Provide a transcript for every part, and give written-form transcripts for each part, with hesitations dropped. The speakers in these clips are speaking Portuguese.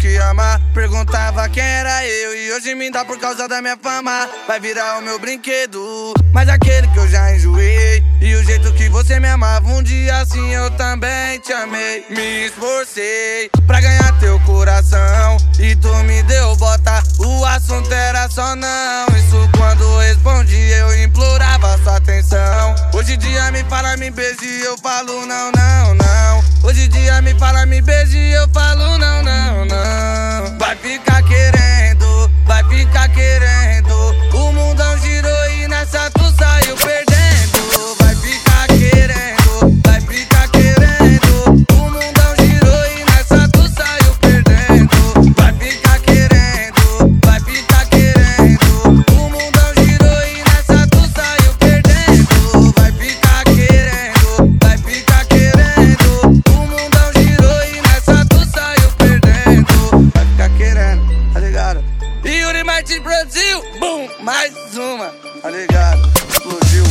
que ama. Perguntava quem era eu e hoje me dá por causa da minha fama. Vai virar o meu brinquedo, mas aquele que eu já enjoei. E o jeito que você me amava, um dia assim eu também te amei. Me esforcei pra ganhar teu coração e tu me deu bota, o assunto era só não. Isso quando respondi eu implorava sua atenção. Hoje em dia me fala, me beije e eu falo não, não, não. Hoje em dia me fala, me beije e eu falo não, não, não. Vai ficar querendo, vai ficar querendo. O mundão girou e nessa tu saiu perdendo. Vai ficar querendo, vai ficar querendo. O mundão girou e nessa tu saiu perdendo. Vai ficar querendo, vai ficar querendo. O mundão girou e nessa tu saiu perdendo. Vai ficar querendo, vai ficar querendo. O mundão girou e nessa tu saiu perdendo. Vai ficar querendo, tá ligado? Yuri Martins Brasil, boom, mais uma, tá ligado? Explodiu,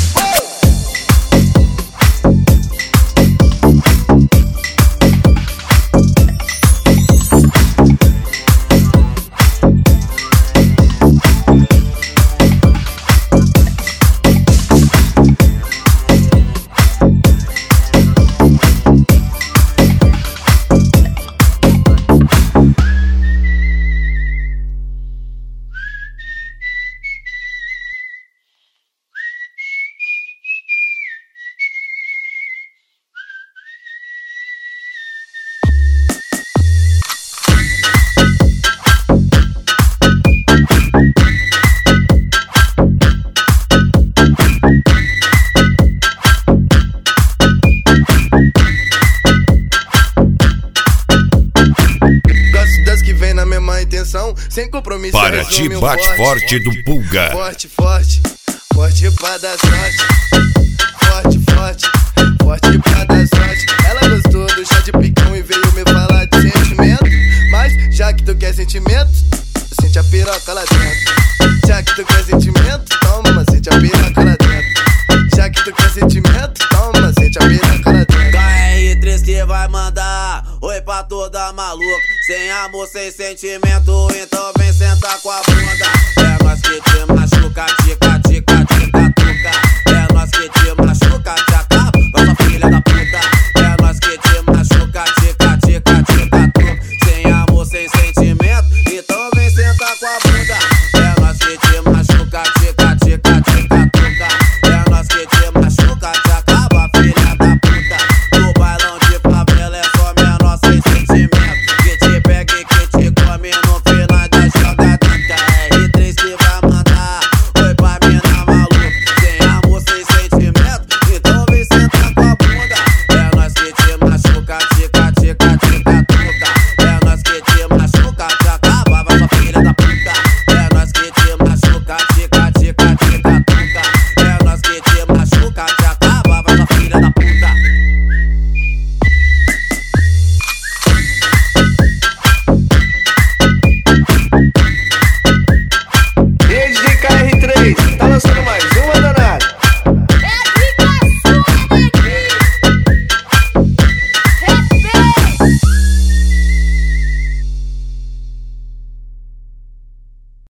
sem compromisso. Para ti bate forte do Pulga. Forte, forte, forte pra dar sorte. Forte, forte, forte pra dar sorte. Ela gostou do chá de picão e veio me falar de sentimento. Mas já que tu quer sentimento, sente a piroca lá dentro. Já que tu quer sentimento, toma, sente a piroca lá dentro. Já que tu quer sentimento, toma, sente a piroca lá dentro. KR3 que vai mandar oi pra toda maluca. Sem amor, sem sentimento, então vem sentar com a bunda. É nós que te machuca, tica, tica, tica, tuca. É nós que te machuca, te acaba, nossa filha da p***.